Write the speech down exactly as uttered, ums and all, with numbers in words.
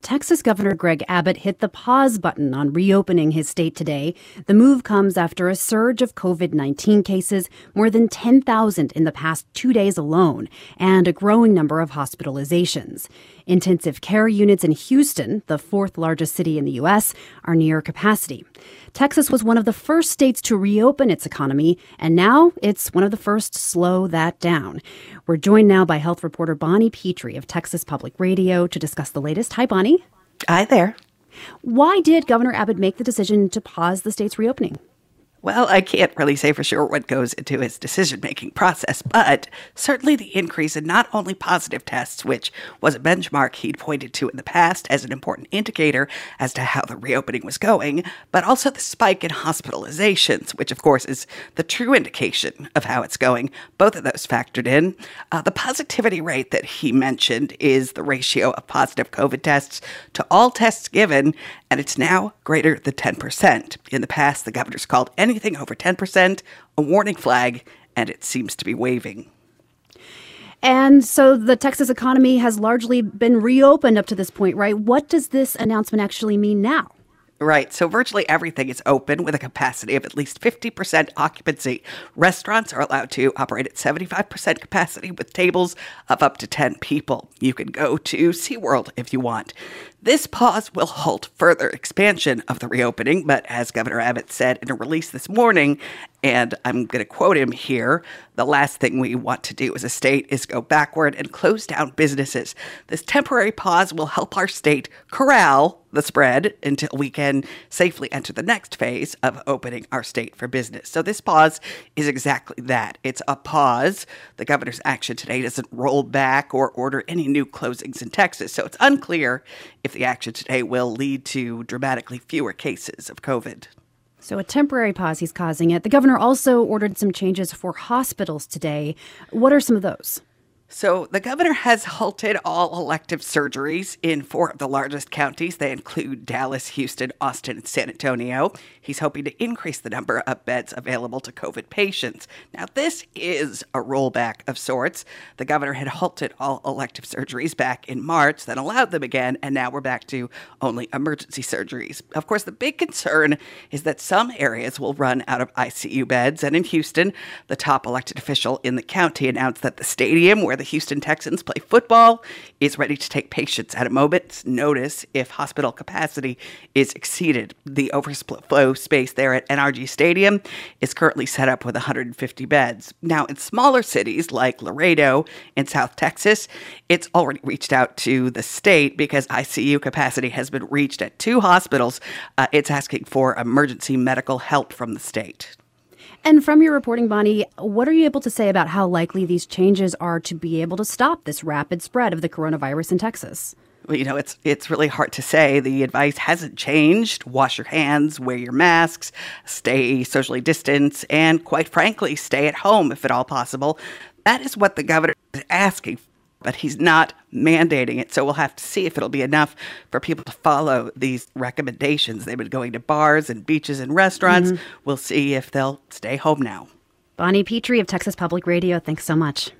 Texas Governor Greg Abbott hit the pause button on reopening his state today. The move comes after a surge of covid nineteen cases, more than ten thousand in the past two days alone, and a growing number of hospitalizations. Intensive care units in Houston, the fourth largest city in the U S, are near capacity. Texas was one of the first states to reopen its economy, and now it's one of the first to slow that down. We're joined now by health reporter Bonnie Petrie of Texas Public Radio to discuss the latest. Hi, Bonnie. Hi there. Why did Governor Abbott make the decision to pause the state's reopening? Well, I can't really say for sure what goes into his decision-making process, but certainly the increase in not only positive tests, which was a benchmark he'd pointed to in the past as an important indicator as to how the reopening was going, but also the spike in hospitalizations, which of course is the true indication of how it's going. Both of those factored in. Uh, the positivity rate that he mentioned is the ratio of positive COVID tests to all tests given, and it's now greater than ten percent. In the past, the governor's called anything over ten percent a warning flag, and it seems to be waving. And so the Texas economy has largely been reopened up to this point, right? What does this announcement actually mean now? Right. So virtually everything is open with a capacity of at least fifty percent occupancy. Restaurants are allowed to operate at seventy-five percent capacity with tables of up to ten people. You can go to SeaWorld if you want. This pause will halt further expansion of the reopening, but as Governor Abbott said in a release this morning, and I'm going to quote him here, the last thing we want to do as a state is go backward and close down businesses. This temporary pause will help our state corral the spread until we can safely enter the next phase of opening our state for business. So this pause is exactly that. It's a pause. The governor's action today doesn't roll back or order any new closings in Texas, so it's unclear if the action today will lead to dramatically fewer cases of COVID. So a temporary pause he's causing it. The governor also ordered some changes for hospitals today. What are some of those? So the governor has halted all elective surgeries in four of the largest counties. They include Dallas, Houston, Austin, and San Antonio. He's hoping to increase the number of beds available to COVID patients. Now, this is a rollback of sorts. The governor had halted all elective surgeries back in March, then allowed them again, and now we're back to only emergency surgeries. Of course, the big concern is that some areas will run out of I C U beds, and in Houston, the top elected official in the county announced that the stadium where the Houston Texans play football is ready to take patients at a moment's notice if hospital capacity is exceeded. The overflow space there at N R G Stadium is currently set up with one hundred fifty beds. Now, in smaller cities like Laredo in South Texas, it's already reached out to the state because I C U capacity has been reached at two hospitals. Uh, it's asking for emergency medical help from the state. And from your reporting, Bonnie, what are you able to say about how likely these changes are to be able to stop this rapid spread of the coronavirus in Texas? Well, you know, it's it's really hard to say. The advice hasn't changed. Wash your hands, wear your masks, stay socially distanced, and quite frankly, stay at home if at all possible. That is what the governor is asking for, but he's not mandating it. So we'll have to see if it'll be enough for people to follow these recommendations. They've been going to bars and beaches and restaurants. Mm-hmm. We'll see if they'll stay home now. Bonnie Petrie of Texas Public Radio, thanks so much.